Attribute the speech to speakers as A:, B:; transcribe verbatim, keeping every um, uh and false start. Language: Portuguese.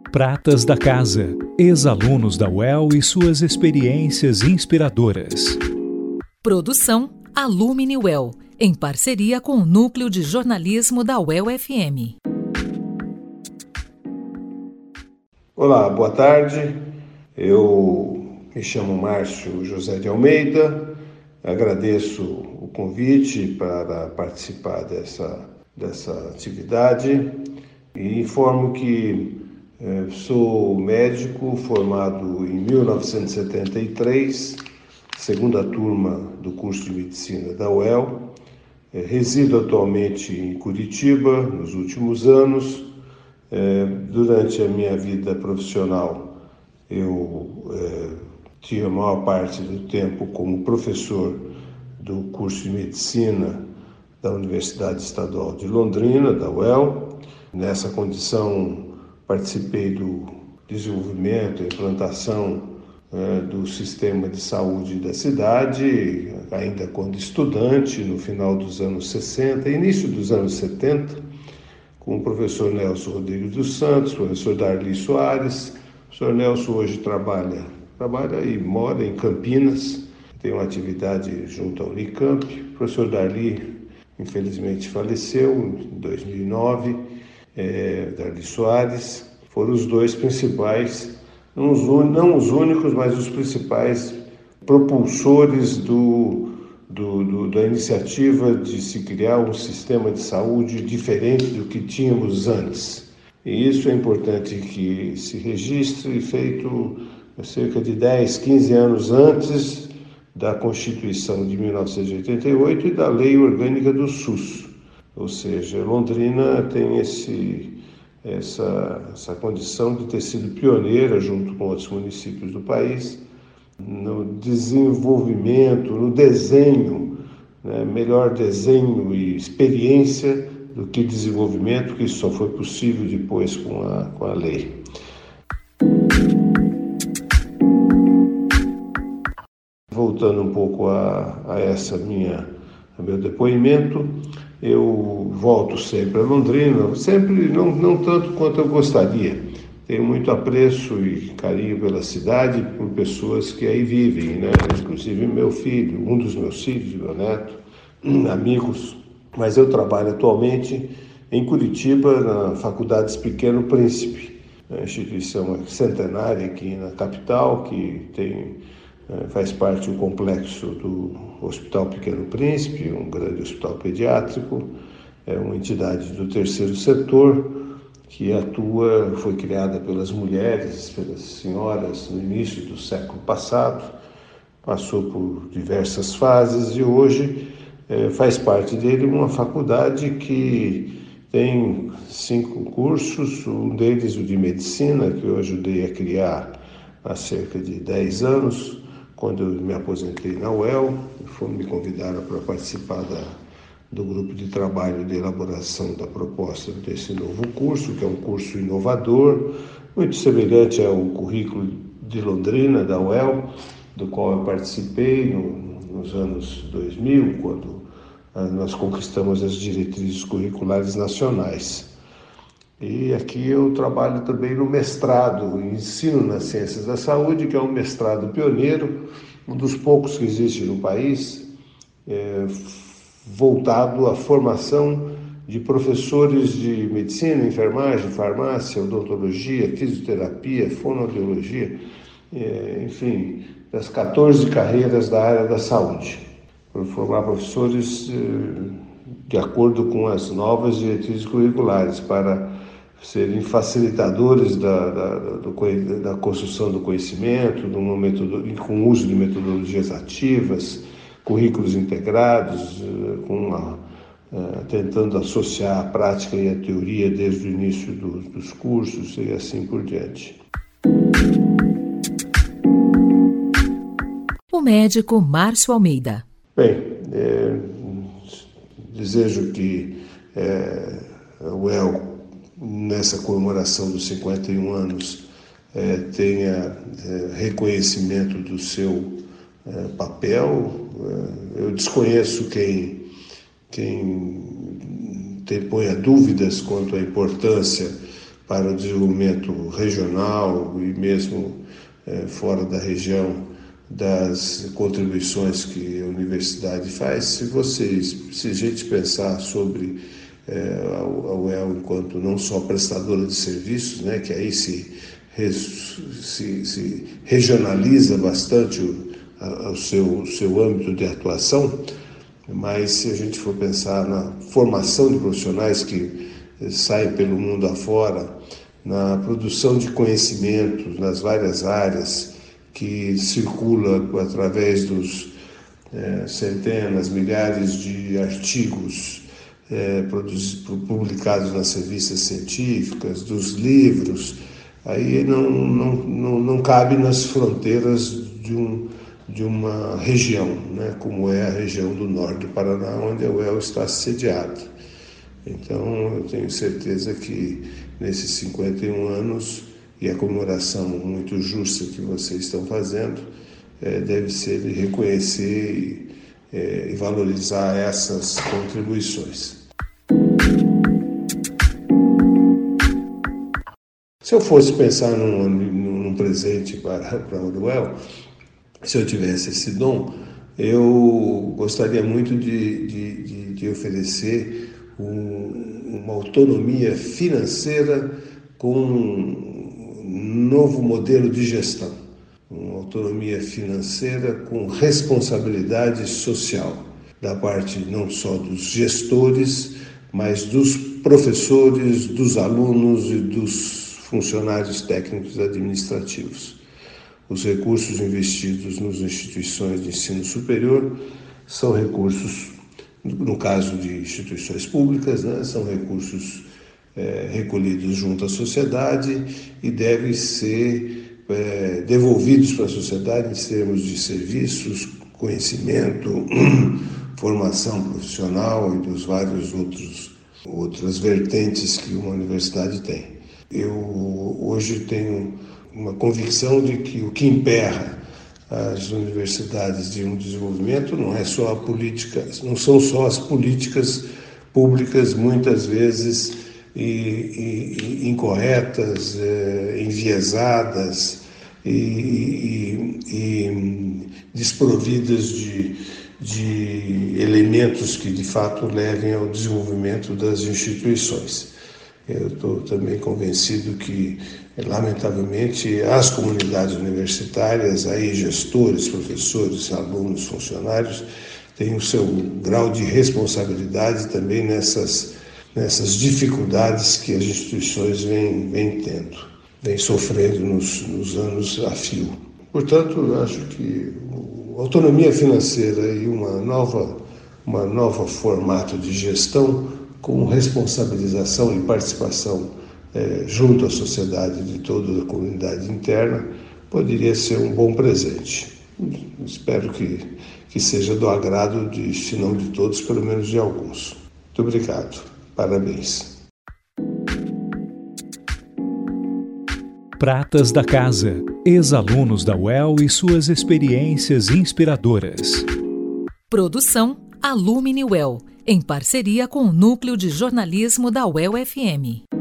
A: Pratas da Casa, ex-alunos da U E L e suas experiências inspiradoras.
B: Produção Alumni U E L, em parceria com o Núcleo de Jornalismo da U E L F M.
C: Olá, boa tarde. Eu me chamo Márcio José de Almeida. Agradeço o convite para participar dessa, dessa atividade e informo que eh, sou médico formado em mil novecentos e setenta e três, segunda turma do curso de medicina da U E L. Eh, resido atualmente em Curitiba nos últimos anos. Eh, durante a minha vida profissional, eu eh, tive a maior parte do tempo como professor do curso de medicina da Universidade Estadual de Londrina, da U E L. Nessa condição, participei do desenvolvimento e implantação eh, do sistema de saúde da cidade, ainda quando estudante, no final dos anos sessenta, início dos anos setenta, com o professor Nelson Rodrigues dos Santos, professor Darli Soares. O professor Nelson hoje trabalha, trabalha e mora em Campinas, tem uma atividade junto à Unicamp. O professor Darli, infelizmente, faleceu em dois mil e nove. É, Darli Soares, foram os dois principais, não os, não os únicos, mas os principais propulsores do, do, do, da iniciativa de se criar um sistema de saúde diferente do que tínhamos antes. E isso é importante que se registre, feito cerca de dez, quinze anos antes da Constituição de mil novecentos e oitenta e oito e da Lei Orgânica do SUS. Ou seja, Londrina tem esse, essa, essa condição de ter sido pioneira, junto com outros municípios do país, no desenvolvimento, no desenho, né, melhor desenho e experiência do que desenvolvimento, que isso só foi possível depois com a, com a lei. Voltando um pouco a, a essa minha, a meu depoimento, eu volto sempre a Londrina, sempre não, não tanto quanto eu gostaria. Tenho muito apreço e carinho pela cidade, por pessoas que aí vivem, né? Inclusive meu filho, um dos meus filhos, meu neto, amigos. Mas eu trabalho atualmente em Curitiba, na Faculdade Pequeno Príncipe, uma instituição centenária aqui na capital, que tem, faz parte do complexo do Hospital Pequeno Príncipe, um grande hospital pediátrico, é uma entidade do terceiro setor, que atua, foi criada pelas mulheres, pelas senhoras no início do século passado, passou por diversas fases e hoje é, faz parte dele uma faculdade que tem cinco cursos, um deles o de medicina, que eu ajudei a criar há cerca de dez anos, quando eu me aposentei na U E L, foram me convidaram para participar da do grupo de trabalho de elaboração da proposta desse novo curso, que é um curso inovador, muito semelhante ao currículo de Londrina, da U E L, do qual eu participei no, nos anos dois mil, quando nós conquistamos as diretrizes curriculares nacionais. E aqui eu trabalho também no mestrado em Ensino nas Ciências da Saúde, que é um mestrado pioneiro, um dos poucos que existe no país, é, voltado à formação de professores de medicina, enfermagem, farmácia, odontologia, fisioterapia, fonoaudiologia, enfim, das quatorze carreiras da área da saúde, para formar professores de acordo com as novas diretrizes curriculares, para serem facilitadores da, da, do, da construção do conhecimento, de uma metodologia, com uso de metodologias ativas, currículos integrados, com uma, uh, tentando associar a prática e a teoria desde o início do, dos cursos e assim por diante.
B: O médico Márcio Almeida.
C: Bem, é, desejo que é, a U E L, nessa comemoração dos cinquenta e um anos, é, tenha é, reconhecimento do seu é, papel. Eu desconheço quem, quem tem, ponha dúvidas quanto à importância para o desenvolvimento regional e mesmo é, fora da região das contribuições que a universidade faz. Se vocês, se a gente pensar sobre é, a U E L enquanto não só prestadora de serviços, né, que aí se, se, se regionaliza bastante o, a, o seu, seu âmbito de atuação, mas se a gente for pensar na formação de profissionais que saem pelo mundo afora, na produção de conhecimentos nas várias áreas que circula através dos é, centenas, milhares de artigos é, publicados nas revistas científicas, dos livros, aí não, não, não, não cabe nas fronteiras de um de uma região, né, como é a região do norte do Paraná, onde a U E L está sediada. Então, eu tenho certeza que nesses cinquenta e um anos, e a comemoração muito justa que vocês estão fazendo, é, deve ser de reconhecer e, é, e valorizar essas contribuições. Se eu fosse pensar num, num presente para, para a U E L, se eu tivesse esse dom, eu gostaria muito de, de, de, de oferecer um, uma autonomia financeira com um novo modelo de gestão, uma autonomia financeira com responsabilidade social, da parte não só dos gestores, mas dos professores, dos alunos e dos funcionários técnicos administrativos. Os recursos investidos nas instituições de ensino superior são recursos, no caso de instituições públicas, né, são recursos é, recolhidos junto à sociedade e devem ser é, devolvidos para a sociedade em termos de serviços, conhecimento, formação profissional e dos vários outros outras vertentes que uma universidade tem. Eu hoje tenho uma convicção de que o que emperra as universidades de um desenvolvimento não é só a política, não são só as políticas públicas muitas vezes e, e, e incorretas, é, enviesadas e, e, e desprovidas de, de elementos que de fato levem ao desenvolvimento das instituições. Eu estou também convencido que, lamentavelmente, as comunidades universitárias, aí gestores, professores, alunos, funcionários, têm o seu grau de responsabilidade também nessas, nessas dificuldades que as instituições vêm, vêm tendo, vêm sofrendo nos, nos anos a fio. Portanto, eu acho que a autonomia financeira e uma nova, uma nova formato de gestão com responsabilização e participação é, junto à sociedade de toda a comunidade interna, poderia ser um bom presente. Espero que, que seja do agrado de, se não de todos, pelo menos de alguns. Muito obrigado. Parabéns.
A: Pratas da Casa, ex-alunos da U E L e suas experiências inspiradoras.
B: Produção Alumni U E L, em parceria com o Núcleo de Jornalismo da U E L F M.